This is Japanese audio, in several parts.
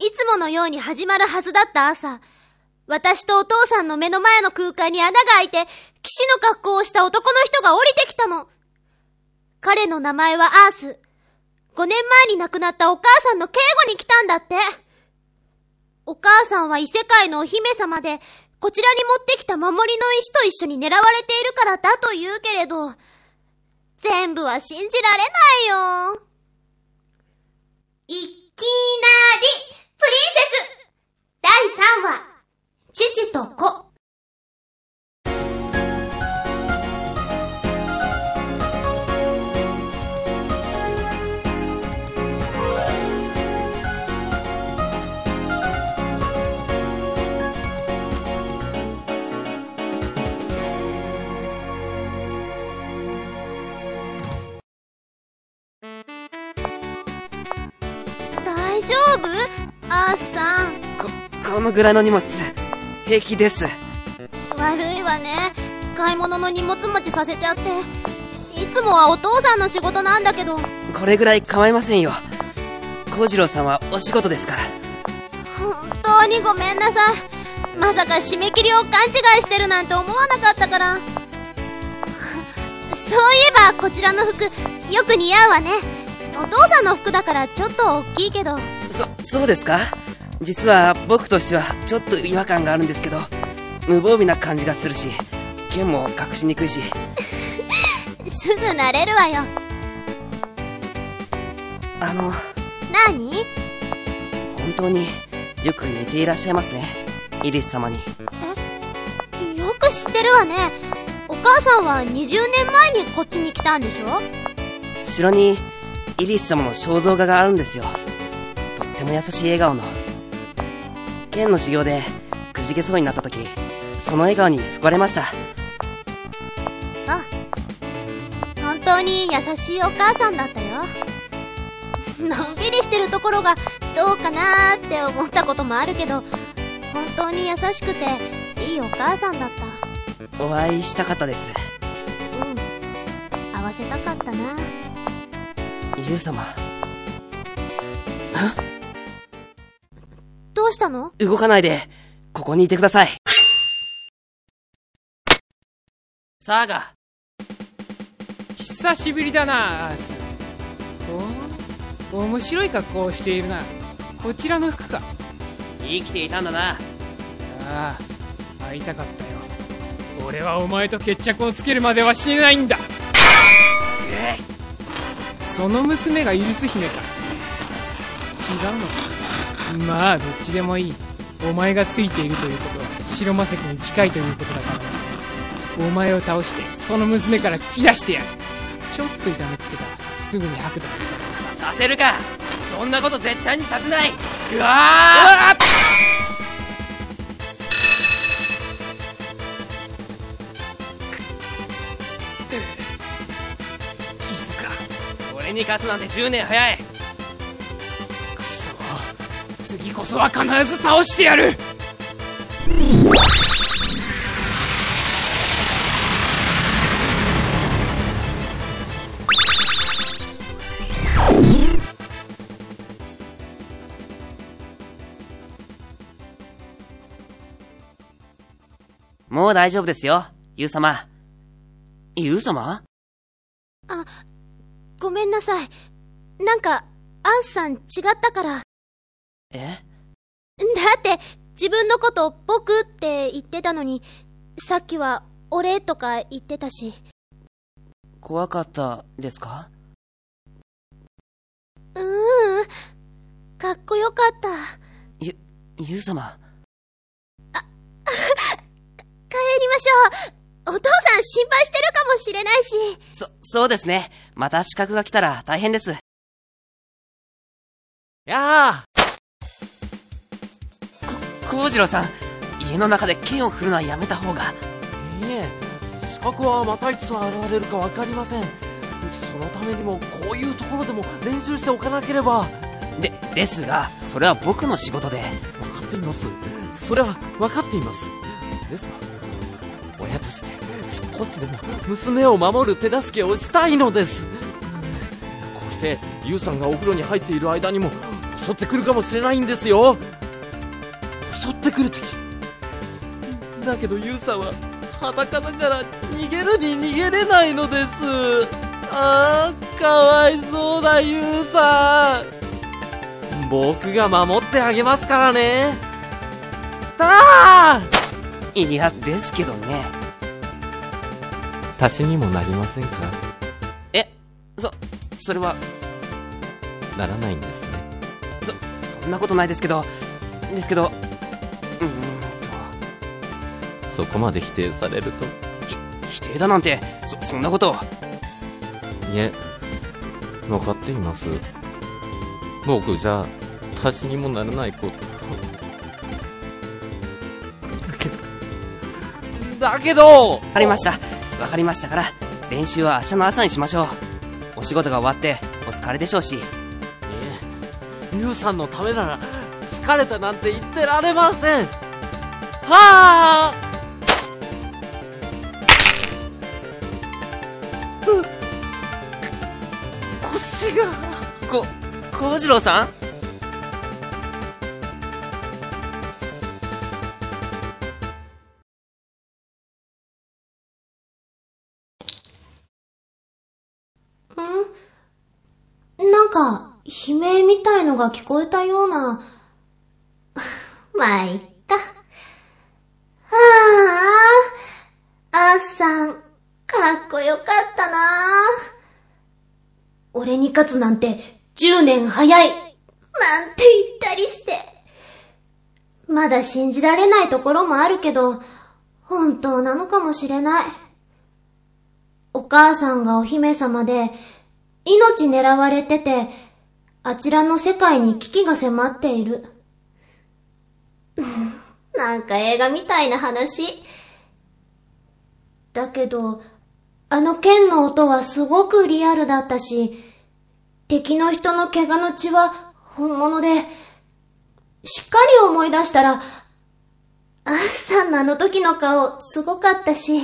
いつものように始まるはずだった朝、私とお父さんの目の前の空間に穴が開いて、騎士の格好をした男の人が降りてきたの。彼の名前はアース。5年前に亡くなったお母さんの警護に来たんだって。お母さんは異世界のお姫様で、こちらに持ってきた守りの石と一緒に狙われているからだと言うけれど、全部は信じられないよ。いきなりプリンセス第3話、父と子。大丈夫？アースさん。 このぐらいの荷物平気です。 悪いわね、買い物の荷物持ちさせちゃって。いつもはお父さんの仕事なんだけど。 これぐらい構いませんよ。幸次郎さんはお仕事ですから。 本当にごめんなさい。まさか締め切りを勘違いしてるなんて思わなかったから。そういえばこちらの服よく似合うわね。お父さんの服だからちょっと大きいけど。 そうですか？実は僕としてはちょっと違和感があるんですけど、無防備な感じがするし、剣も隠しにくいしすぐ慣れるわよ。何？ 本当によく似ていらっしゃいますね、イリス様に。 よく知ってるわね。お母さんは20年前にこっちに来たんでしょ？ 城にイリス様の肖像画があるんですよ。とっても優しい笑顔の。剣の修行でくじけそうになった時、その笑顔に救われました。 そう、本当に優しいお母さんだったよ。のんびりしてるところがどうかなーって思ったこともあるけど、本当に優しくていいお母さんだった。 お会いしたかったです。 会わせたかったな。 ユウ様。 どうしたの？ 動かないで、ここにいてください。サーガ。 久しぶりだな、アース。面白い格好をしているな。こちらの服か。 生きていたんだな。 ああ、会いたかったよ。俺はお前と決着をつけるまでは死ねないんだ。その娘がユリス姫か。違うのか。まあどっちでもいい。お前がついているということは白魔石に近いということだから、お前を倒してその娘から聞き出してやる。ちょっと痛めつけたらすぐに吐くだろう。 させるか。そんなこと絶対にさせない。うわー！キスか。俺に勝つなんて10年早い。 くそ、次こそは必ず倒してやる。 もう大丈夫ですよ、ユウ様。ユウ様？ ごめんなさい。なんかアンさん違ったから。だって自分のこと僕って言ってたのに、さっきは俺とか言ってたし。 怖かったですか？ かっこよかった。 ユウ様。 帰りましょう。お父さん心配してるかもしれないし。 そうですね。また資格が来たら大変です。 やあ。 幸次郎さん、家の中で剣を振るのはやめた方が。 資格はまたいつ現れるか分かりません。そのためにもこういうところでも練習しておかなければ。 ですが、それは僕の仕事で。 分かっています。それは分かっています。ですが、親として少しでも娘を守る手助けをしたいのです。こうしてユウさんがお風呂に入っている間にも襲ってくるかもしれないんですよ。襲ってくる敵。だけどユウさんは裸だから逃げるに逃げれないのです。ああ、かわいそうだユウさん。僕が守ってあげますからね。 いや、ですけどね。 足しにもなりませんか？ それはならないんですね。 そんなことないですけどそこまで否定されると。 否定だなんて、そんなこと。 いえ、分かっています。僕じゃ足しにもならないことだけどわかりましたから、練習は明日の朝にしましょう。お仕事が終わってお疲れでしょうし。 ユウさんのためなら疲れたなんて言ってられません。はあ腰が。 幸次郎さん？ なんか、悲鳴みたいのが聞こえたような。まあ、いっか。あーさん、かっこよかったな。俺に勝つなんて10年早いなんて言ったりして。まだ信じられないところもあるけど、本当なのかもしれない。お母さんがお姫様で、命狙われてて、あちらの世界に危機が迫っている。なんか映画みたいな話。だけど、あの剣の音はすごくリアルだったし、敵の人の怪我の血は本物で、しっかり思い出したら、アッさんのあの時の顔すごかったし、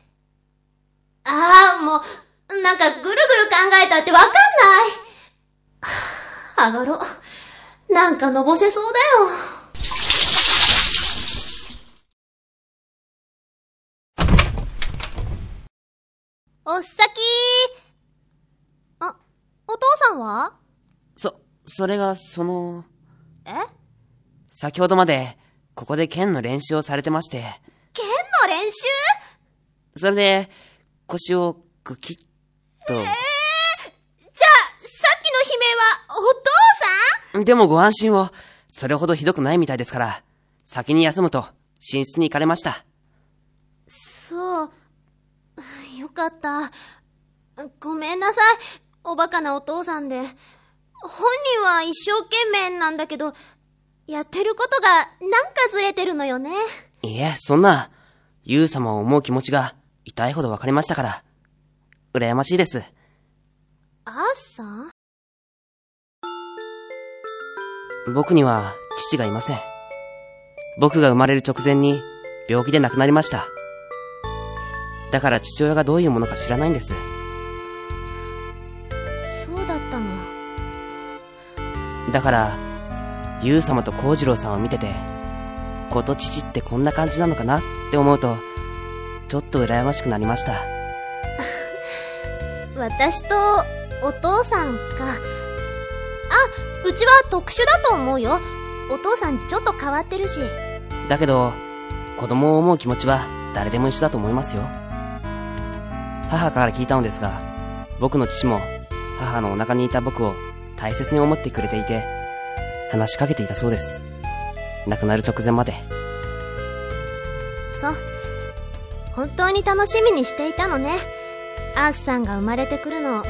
もう、なんかぐるぐる考えたってわかんない。上がろう。なんかのぼせそうだよ。おっさきー。お父さんは？ それが先ほどまでここで剣の練習をされてまして。 剣の練習？ それで腰をグキッと。 じゃあさっきの悲鳴はお父さん？ でもご安心を。それほどひどくないみたいですから、先に休むと寝室に行かれました。 そう。よかった。ごめんなさい。おバカなお父さんで。本人は一生懸命なんだけど、やってることがなんかずれてるのよね。 いえ、そんな、ユウ様を思う気持ちが痛いほどわかりましたから。羨ましいです。 アッさん？ 僕には父がいません。僕が生まれる直前に病気で亡くなりました。だから父親がどういうものか知らないんです。 そうだったの。 だからユウ様と幸次郎さんを見てて、こと父ってこんな感じなのかなって思うと、ちょっと羨ましくなりました。 私とお父さんか。うちは特殊だと思うよ。お父さんちょっと変わってるし。 だけど子供を思う気持ちは誰でも一緒だと思いますよ。母から聞いたのですが、僕の父も母のお腹にいた僕を大切に思ってくれていて、話しかけていたそうです。亡くなる直前まで。 そう。本当に楽しみにしていたのね。アースさんが生まれてくるの。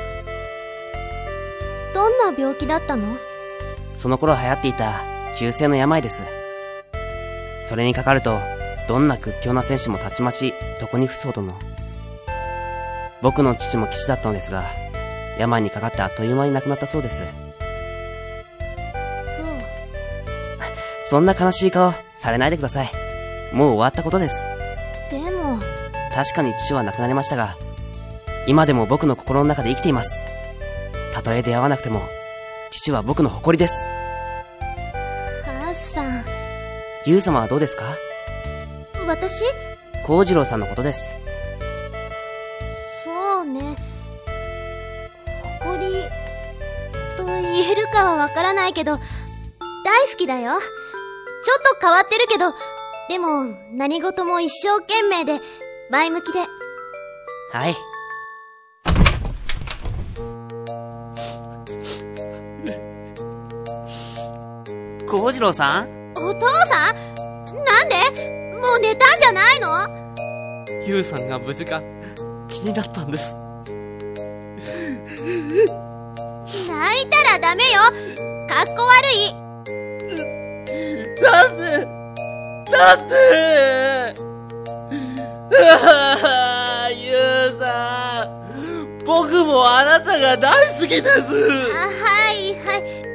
どんな病気だったの？ その頃流行っていた急性の病です。それにかかるとどんな屈強な戦士もたちまし床に伏すほどの。僕の父も騎士だったのですが、病にかかってあっという間に亡くなったそうです。 そう。 そんな悲しい顔されないでください。もう終わったことです。 でも確かに父は亡くなりましたが、今でも僕の心の中で生きています。たとえ出会わなくても父は僕の誇りです。 さん。 ユウ様はどうですか？ 私？ 幸次郎さんのことです。 そうね。誇りと言えるかはわからないけど、大好きだよ。ちょっと変わってるけど、でも何事も一生懸命で前向きで。 はい。幸次郎さん？ お父さん？なんで？もう寝たんじゃないの？ ユウさんが無事か気になったんです。 泣いたらダメよ。かっこ悪い。 なんでユウさん、僕もあなたが大好きです。 はいはい、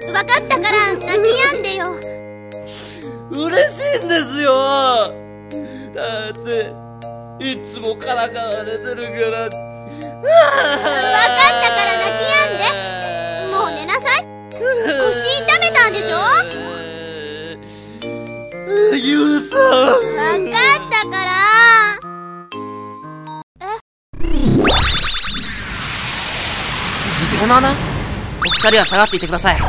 わかったから泣き止んでよ。 嬉しいんですよ。だっていつもからかわれてるから。わかったから泣き止んで。もう寝なさい。腰痛めたんでしょ？ ユウさん、 わかったから。 自分の穴？お二人は下がっていてください。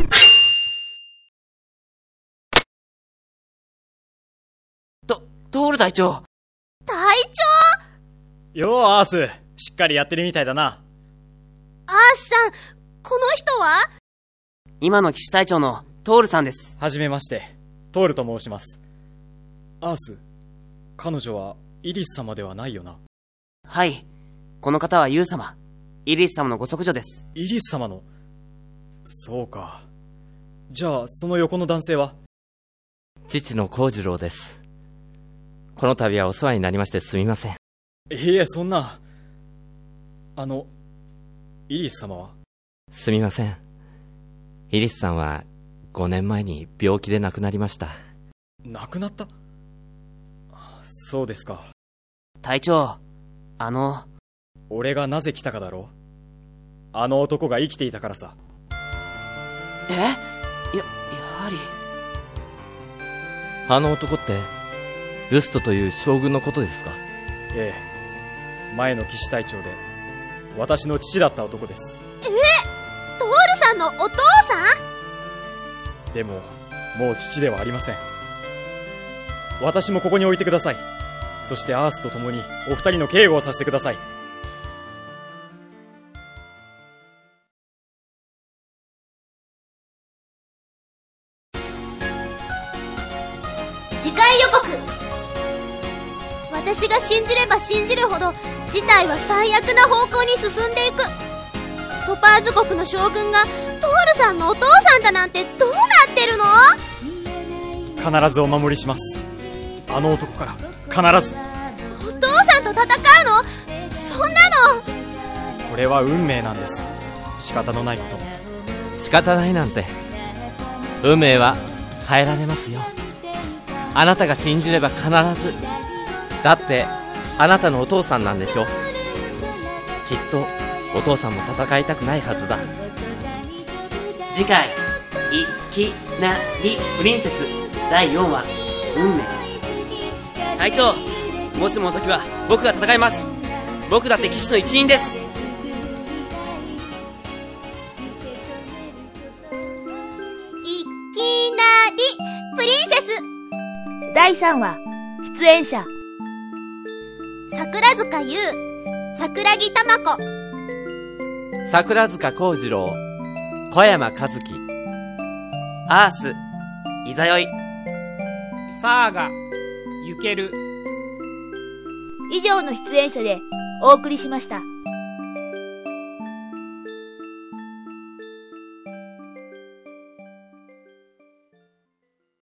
トール隊長。 隊長？ ようアース、しっかりやってるみたいだな。 アースさん、この人は？ 今の騎士隊長のトールさんです。 はじめまして、トールと申します。アース、彼女はイリス様ではないよな？ はい、この方はユウ様、イリス様のご息女です。 イリス様の？そうか。じゃあその横の男性は？ 父の幸次郎です。この度はお世話になりましてすみません。 いえ、そんな。イリス様は？ すみません。イリスさんは5年前に病気で亡くなりました。 亡くなった？そうですか。 隊長、 俺がなぜ来たかだろう？あの男が生きていたからさ。 やはり。 あの男ってルストという将軍のことですか？ ええ、前の騎士隊長で私の父だった男です。 トールさんのお父さん？でももう父ではありません。私もここに置いてください。そしてアースと共にお二人の警護をさせてください。 次回予告。私が信じれば信じるほど事態は最悪な方向に進んでいく。トパーズ国の将軍がトールさんのお父さんだなんてどうなってるの？ 必ずお守りします。あの男から必ず。 お父さんと戦うの？そんなの。 これは運命なんです。仕方のないこと。 仕方ないなんて。運命は変えられますよ。あなたが信じれば必ず。だってあなたのお父さんなんでしょ。きっとお父さんも戦いたくないはずだ。 次回、いきなりプリンセス第4話、運命。隊長、もしもの時は僕が戦います。僕だって騎士の一員です。 いきなりプリンセス第3話、出演者桜塚優、桜木玉子、 桜塚幸次郎、小山和樹、 アース、いざよい、 サーガ、ゆける。 以上の出演者でお送りしました。